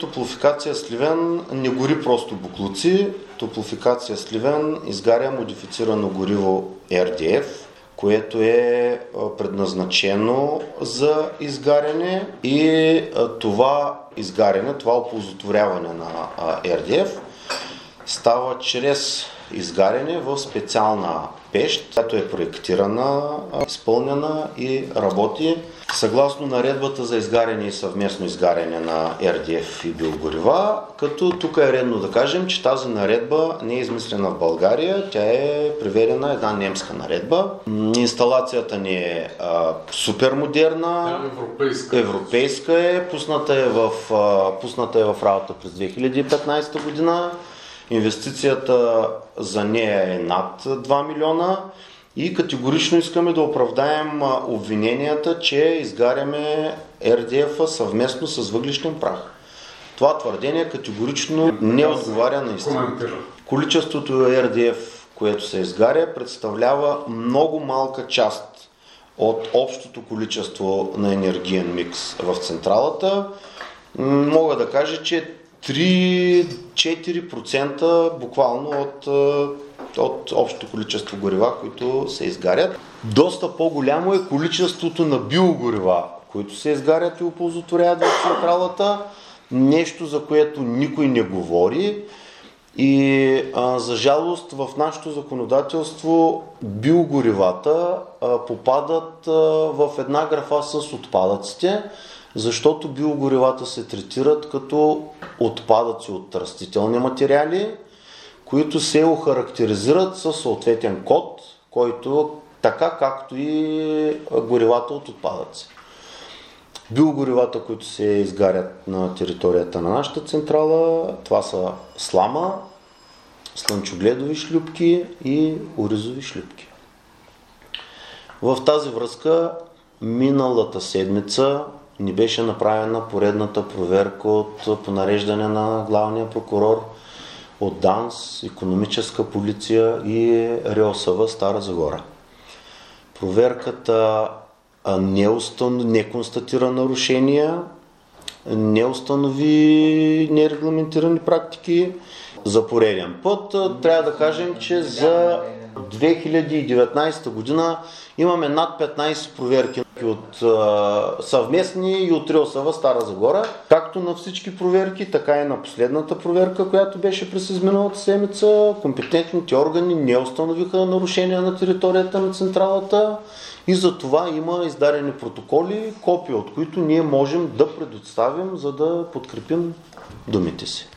Топлофикация Сливен не гори просто боклуци. Топлофикация Сливен изгаря модифицирано гориво RDF, което е предназначено за изгаряне и това изгаряне, това оползотворяване на RDF става чрез изгаряне в специална пещ, която е проектирана, изпълнена и работи съгласно наредбата за изгаряне и съвместно изгаряне на RDF и биогорива, като тук е редно да кажем, че тази наредба не е измислена в България, тя е преведена една немска наредба. Инсталацията ни е супер модерна, европейска е, пусната е в работа през 2015 година. Инвестицията за нея е над 2 милиона и категорично искаме да оправдаем обвиненията, че изгаряме RDF-а съвместно с въглищен прах. Това твърдение категорично не отговаря на истината. Количеството RDF, което се изгаря, представлява много малка част от общото количество на енергиен микс в централата. Мога да кажа, че 3-4% буквално от общото количество горива, които се изгарят. Доста по-голямо е количеството на биогорива, които се изгарят и оползотворяват в централата. Нещо, за което никой не говори. И за жалост в нашето законодателство биогоривата попадат в една графа с отпадъците, защото биогоривата се третират като отпадъци от растителни материали, които се охарактеризират със съответен код, който така както и горивата от отпадъци. Биогоривата, които се изгарят на територията на нашата централа, това са слама, слънчогледови шлюпки и оризови шлюпки. В тази връзка миналата седмица ни беше направена поредната проверка по нареждане на главния прокурор от ДАНС, икономическа полиция и РИОСВ Стара Загора. Проверката не констатира нарушения, не установи нерегламентирани практики. За пореден път трябва да кажем, че за 2019 година имаме над 15 проверки от съвместни и от РИОСВ Стара Загора. Както на всички проверки, така и на последната проверка, която беше през изминалата седмица. Компетентните органи не установиха нарушения на територията на централата и за това има издадени протоколи, копия от които ние можем да предоставим, за да подкрепим думите си.